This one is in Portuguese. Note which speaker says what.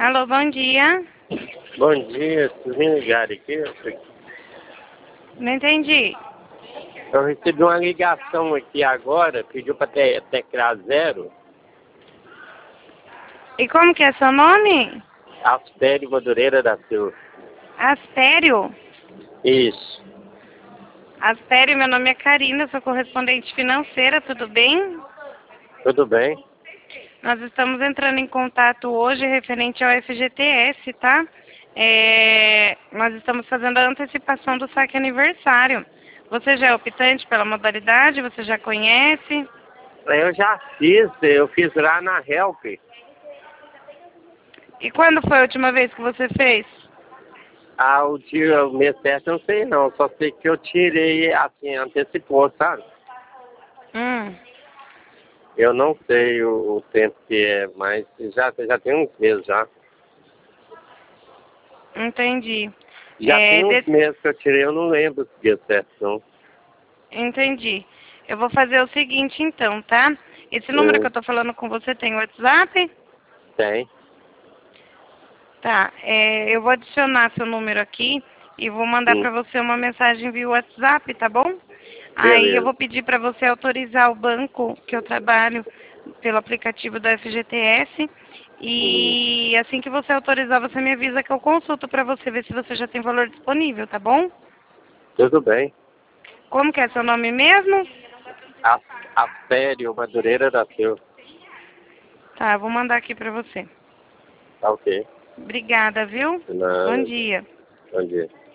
Speaker 1: Alô, bom dia.
Speaker 2: Bom dia, vocês me ligaram aqui?
Speaker 1: Não entendi.
Speaker 2: Eu recebi uma ligação aqui agora, pediu para teclar 0.
Speaker 1: E como que é seu nome?
Speaker 2: Aspério Madureira da Silva.
Speaker 1: Aspério?
Speaker 2: Isso,
Speaker 1: Aspério, meu nome é Karina, sou correspondente financeira, tudo bem?
Speaker 2: tudo bem?
Speaker 1: Nós estamos entrando em contato hoje referente ao FGTS, tá? Nós estamos fazendo a antecipação do saque aniversário. Você já é optante pela modalidade? Você já conhece?
Speaker 2: Eu já fiz, eu fiz lá na Help.
Speaker 1: E quando foi a última vez que você fez?
Speaker 2: O mês certo eu não sei não, só sei que eu tirei, assim, antecipou, sabe? Eu não sei o tempo que é, mas já tem uns meses já.
Speaker 1: Entendi.
Speaker 2: Já tem uns meses que eu tirei, eu não lembro o dia certo não.
Speaker 1: Entendi. Eu vou fazer o seguinte então, tá? Esse número que eu tô falando com você tem WhatsApp?
Speaker 2: Tem.
Speaker 1: Tá. Eu vou adicionar seu número aqui e vou mandar pra você uma mensagem via WhatsApp, tá bom? Aí eu
Speaker 2: Beleza.
Speaker 1: vou pedir pra você autorizar o banco que eu trabalho pelo aplicativo do FGTS. E assim que você autorizar, você me avisa que eu consulto pra você ver se você já tem valor disponível, tá bom?
Speaker 2: Tudo bem.
Speaker 1: Como que é seu nome mesmo?
Speaker 2: Aspério Madureira da Silva.
Speaker 1: Tá, eu vou mandar aqui pra você.
Speaker 2: Tá ok.
Speaker 1: Obrigada, viu?
Speaker 2: De nada.
Speaker 1: Bom dia.
Speaker 2: Bom dia.